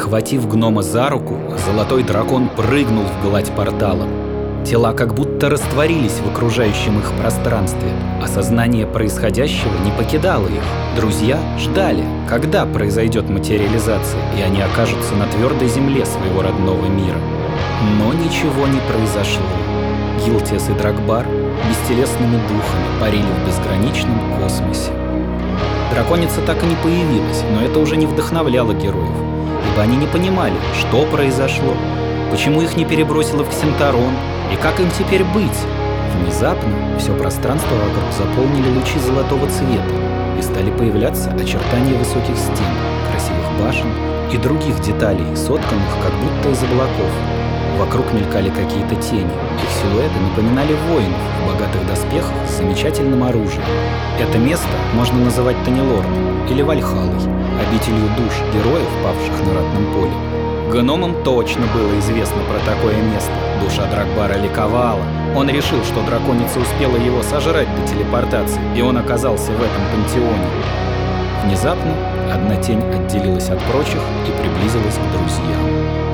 Схватив гнома за руку, золотой дракон прыгнул в гладь портала. Тела как будто растворились в окружающем их пространстве. Осознание происходящего не покидало их. Друзья ждали, когда произойдет материализация, и они окажутся на твердой земле своего родного мира. Но ничего не произошло. Гилтиас и Дракбар бестелесными духами парили в безграничном космосе. Драконица так и не появилась, но это уже не вдохновляло героев, ибо они не понимали, что произошло, почему их не перебросило в Ксентарон и как им теперь быть. Внезапно все пространство вокруг заполнили лучи золотого цвета, и стали появляться очертания высоких стен, красивых башен и других деталей, сотканных как будто из облаков. Вокруг мелькали какие-то тени. Их силуэты напоминали воинов в богатых доспехах с замечательным оружием. Это место можно называть Танилорном или Вальхалой, обителью душ героев, павших на ратном поле. Гномам точно было известно про такое место. Душа Дракбара ликовала. Он решил, что драконица успела его сожрать до телепортации, и он оказался в этом пантеоне. Внезапно одна тень отделилась от прочих и приблизилась к друзьям.